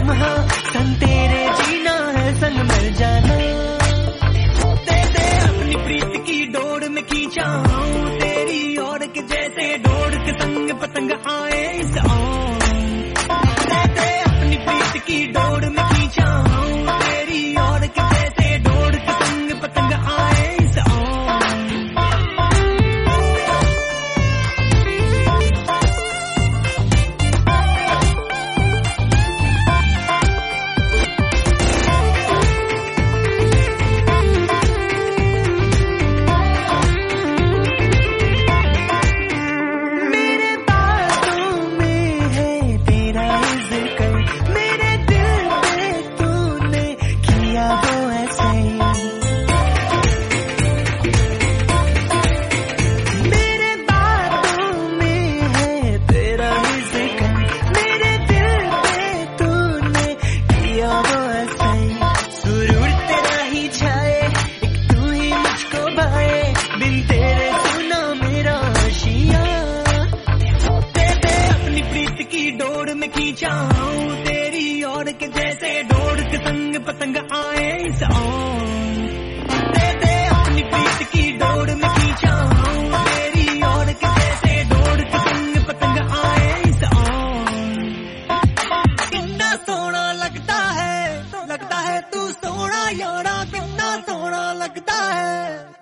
लम्हा, संग तेरे जीना है, संग मर जाना। दे दे अपनी प्रीत की डोर में खींचा हूँ तेरी और के जैसे डोर के संग पतंग आए इस दे दे अपनी प्रीत की डोर में खींचा हूँ तेरी और के जैसे डोर के संग पतंग आए इस डोर में खींचा हूँ तेरी और के जैसे डोर के संग पतंग आए इस दे दे अपनी प्रीत की डोर में खींचा हूँ तेरी और के जैसे डोर के संग पतंग आए इस कितना सोना लगता है तू सोना यारा, कितना सोना लगता है।